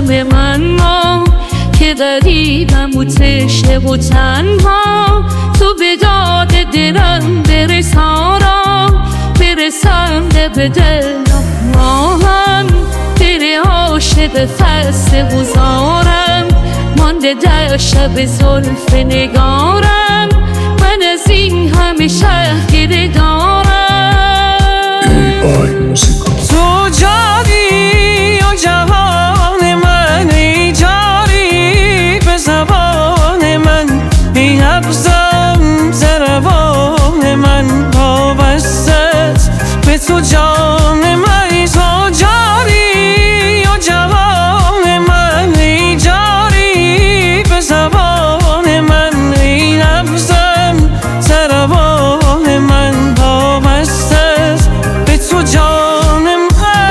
شم من ما که غریبم و تشنه و تنها، تو به داد دلم برسم به دلم ماهم، دل عاشق خسته و زارم مانده در شب زلف نگارم، من از این همه شهر گله دارم. تو جاری و جهان من، ای جاری به زبان من، ای نبضم زربان من، وابستت به تو جان من. تو جاری و جهان من، ای جاری به زبان من، ای نبضم زربان من، وابستت به تو جان من.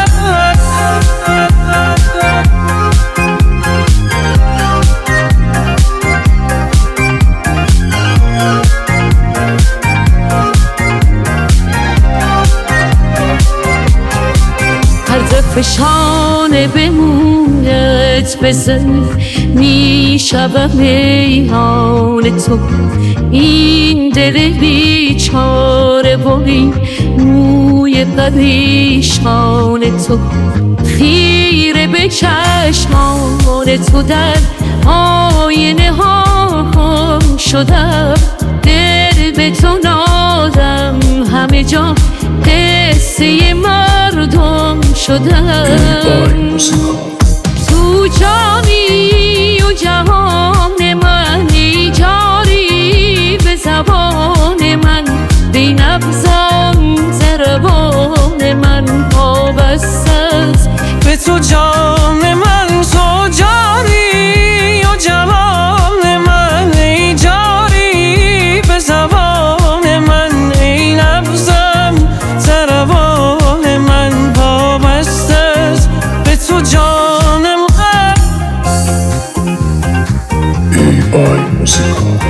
هر دفعه شانه به مویت بزن میشوم میهان تو، این دل بیچاره و این موی پریشان تو، خیره به چشمان تو در آینه ها خم شدم، دل به تو نادم همه جا قصه مردم شدم. تو جانی و جهان من، ای جاری به زبان من، بی نبضم زربان من، وابستت به تو جان من. تو جاری و جهان من، ای جاری به زبان من، ای نبضم زربان من، وابستت به تو جان من. AI Musical.